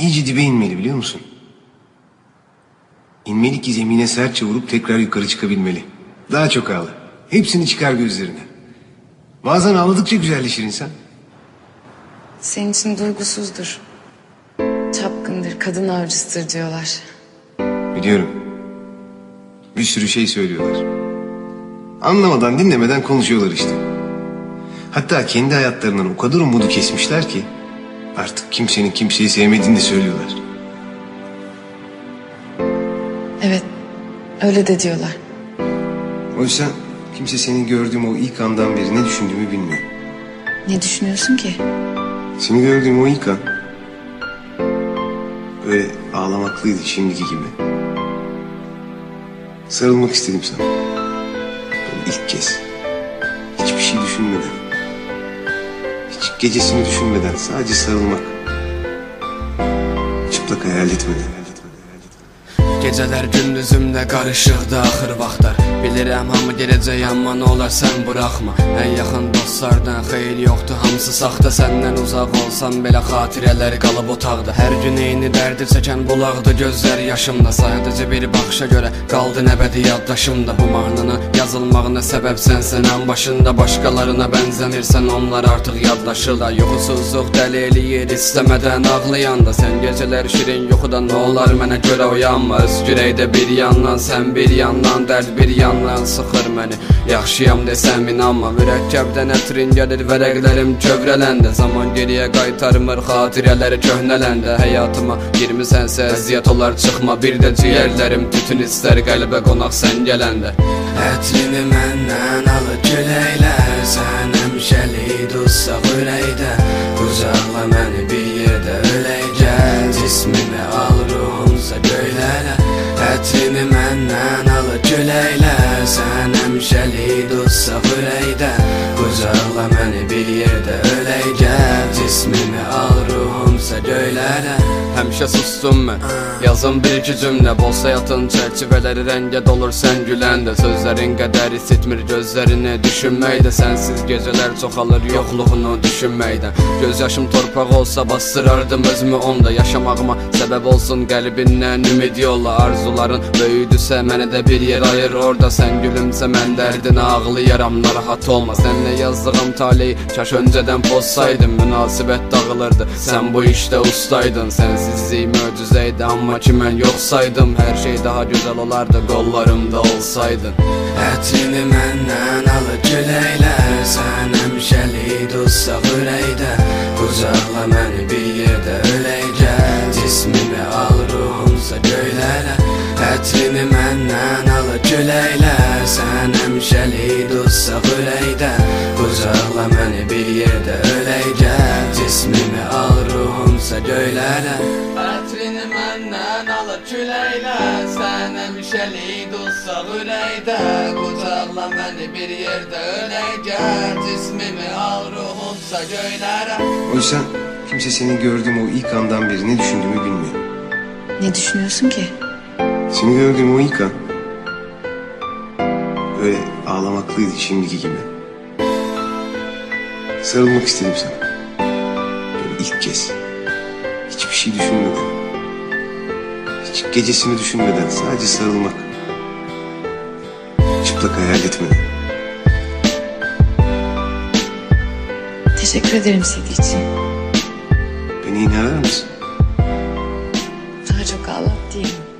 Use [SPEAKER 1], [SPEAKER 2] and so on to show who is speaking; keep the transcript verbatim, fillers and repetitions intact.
[SPEAKER 1] iyice dibe inmeli, biliyor musun? İnmeli ki zemine sertçe vurup tekrar yukarı çıkabilmeli. Daha çok ağla. Hepsini çıkar gözlerine. Bazen ağladıkça güzelleşir insan.
[SPEAKER 2] Senin için duygusuzdur. Çapkındır, kadın avcısıdır diyorlar.
[SPEAKER 1] Biliyorum. Bir sürü şey söylüyorlar. Anlamadan, dinlemeden konuşuyorlar işte. Hatta kendi hayatlarından o kadar umudu kesmişler ki artık kimsenin kimseyi sevmediğini de söylüyorlar.
[SPEAKER 2] Evet, öyle de diyorlar.
[SPEAKER 1] Oysa kimse senin gördüğüm o ilk andan beri ne düşündüğümü bilmiyor.
[SPEAKER 2] Ne düşünüyorsun ki?
[SPEAKER 1] Seni gördüğüm o ilk an böyle ağlamaklıydı, şimdiki gibi. Sarılmak istedim sana. Böyle ilk kez. Hiçbir şey düşünmeden. Hiç gecesini düşünmeden, sadece sarılmak. Çıplak hayal etmeden.
[SPEAKER 3] Geceler gündüzümdə qarışıqdı axır vaxtlar. Bilirəm hamı gələcək, amma nə olar sən buraxma. Ən yaxın dostlardan xeyir yoxdur, hamısı saxta. Səndən uzaq olsam belə xatirələr qalıb otaqda. Hər gün eyni dərdi çəkən bulaqdı gözlər yaşımda. Sadəcə bir baxışa görə qaldı nəbədi yaddaşımda. Bu mahnının yazılmağına səbəb sənsən ən başında. Başqalarına bənzəmirsən, onlar artıq yaddaşırlar. Yuxusuzluq dəli eləyir istəmədən ağlayanda. Sən gecələr şirin yuxuda nə olar mənə görə uyanma. Yüreğde bir yandan sen bir yandan dert bir yandan sıxır məni. Yaxşıyam desəm inanma, mürəkkəbdən ətrin gəlir, vərəqlərim kövrələndə. Zaman geriyə qaytarmır, xatirələri köhnələndə. Həyatıma girmisənsə əziyyət olar, çıxma bir də ciyərlərim tütün istər qəlbə qonaq sən gələndə. Ətrini məndən alır küləklər, sən həmişəlik dutsaq ürəkdə. Qucaqla məni bir yerdə ölək gəl, cismimi al ruhumsa göylərə. Ətrini məndən alır küləklər, sən həmişəlik dutsaq ürəkdə. Qucaqla məni bir yerdə ölək gəl, cismimi al ruhumsa göylərə. Həmişə sustum mən, yazım bir iki cümlə. Bolsa yatın çərçivələri rəngə dolur sən güləndə. Sözlərin qədər isitmir gözlərini düşünməkdə. Sənsiz gecələr çoxalır yoxluğunu düşünməkdən. Göz yaşım torpaq olsa bastırardım özümü onda. Yaşamağıma səbəb olsun qəlbindən ümid yolla. Arzuların böyüdüsə mənə də bir yer ayır orada. Sən gülümsə mən dərdinə ağlayaram, narahat olma. Sənlə yazdığım taleyi kaş öncədən pozsaydım. Münasibət dağılırdı, sən bu işdə ustaydın. Sənsizlik möcüzəydi, amma ki mən yoxsaydım. Hər şey daha gözəl olardı, qollarımda olsaydın. Ətrini məndən alır küləklər, sən həmişəlik dutsaq ürəkdə. Qucaqla məni bir yerdə ölək gəl, cismimi al ruhumsa göylərə. Ətrini məndən alır küləklər, sən həmişəlik dutsaq ürəkdə. Qucaqla məni bir yerdə ölək gəl, cismimi al ruhumsa göylərə. Ətrini məndən alır küləklər, sən həmişəlik dutsaq ürəkdə. Qucaqla məni bir yerdə ölək gəl, cismimi al ruhumsa göylərə.
[SPEAKER 1] Oysa kimse senin gördüğüm o ilk andan beri ne düşündüğümü bilmiyor.
[SPEAKER 2] Ne düşünüyorsun ki?
[SPEAKER 1] Seni gördüğüm o ilk an böyle ağlamaklıydı, şimdiki gibi. Sarılmak istedim sana. Böyle ilk kez. Hiçbir şey düşünmeden. Hiç gecesini düşünmeden, sadece sarılmak. Çıplak hayal etmeden.
[SPEAKER 2] Teşekkür ederim C D için.
[SPEAKER 1] Beni yine arar mısın?
[SPEAKER 2] Daha çok ağlat değil mi?